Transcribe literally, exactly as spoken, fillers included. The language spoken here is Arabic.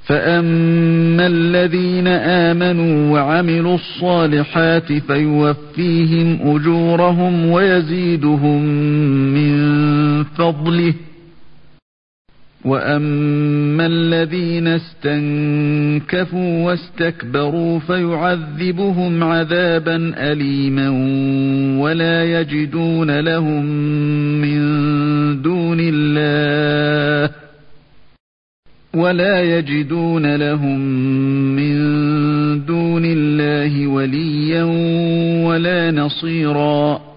فأما الذين آمنوا وعملوا الصالحات فيوفيهم أجورهم ويزيدهم من فضله وأما الذين استنكفوا واستكبروا فيعذبهم عذابا أليما ولا يجدون لهم من دون الله ولا يجدون لهم من دون الله وليا ولا نصيرا